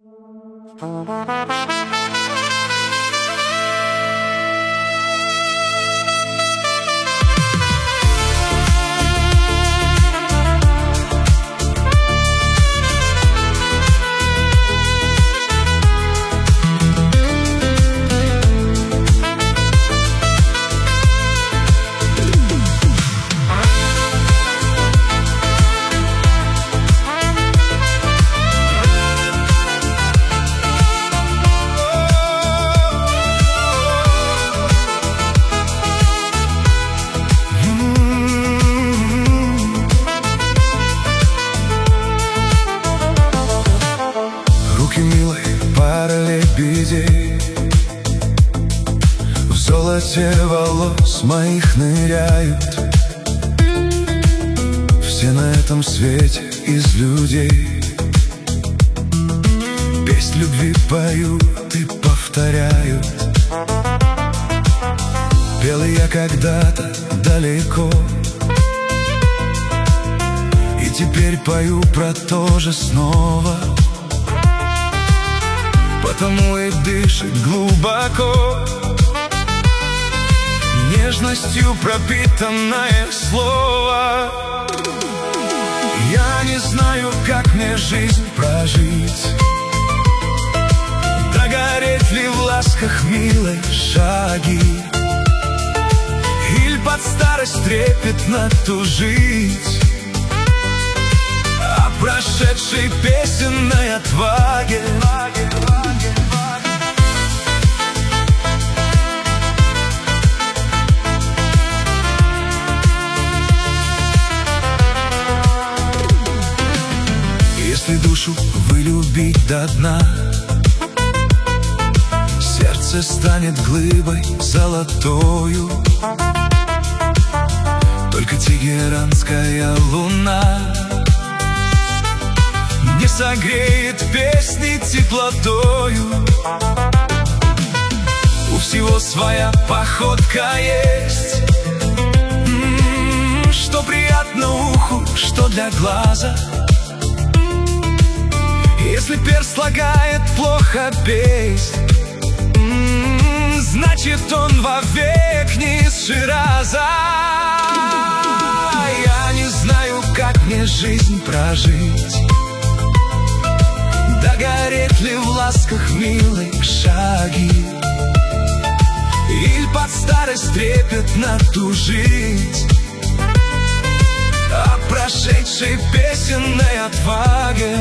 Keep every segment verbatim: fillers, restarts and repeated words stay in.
Руки милой пары лебедей в золоте волос моих ныряют. Все на этом свете из людей песнь любви поют и повторяют. Пел я когда-то далеко, и теперь пою про то же снова. Потому и дышит глубоко нежностью пропитанное слово. Я не знаю, как мне жизнь прожить, догореть ли в ласках милой шаги, или под старость трепетно тужить о прошедшей песенной отваге. Если душу вы любить до дна, сердце станет глыбой золотою. Только тегеранская луна не согреет песни теплотою. У всего своя походка есть, м-м, что приятно уху, что для глаза. Если перст слагает плохо песнь, м-м, значит он вовек не из Шираза. Я не знаю, как мне жизнь прожить, догореть ли в ласках милой шаги, или под старость трепетно тужить о прошедшей песенной отваге.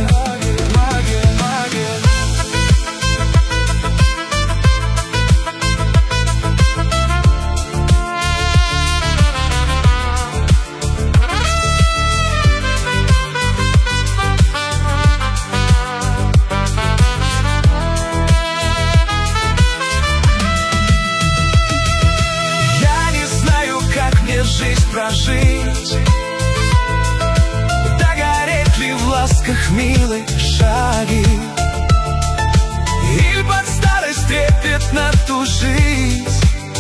Жизнь прожить, догореть ли в ласках милой шаги, или под старость трепетно тужить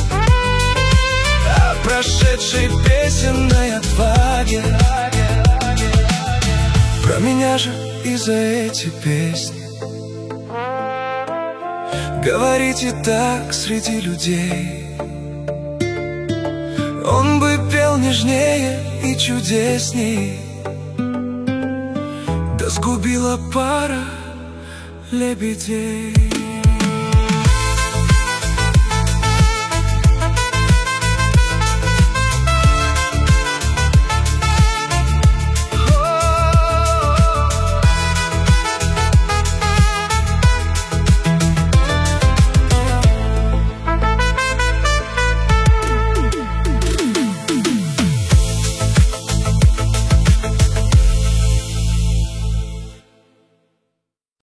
о прошедшей песенной отваге. Про меня же и за эти песни говорите так среди людей. Он бы пел нежнее и чудесней, да сгубила пара лебедей.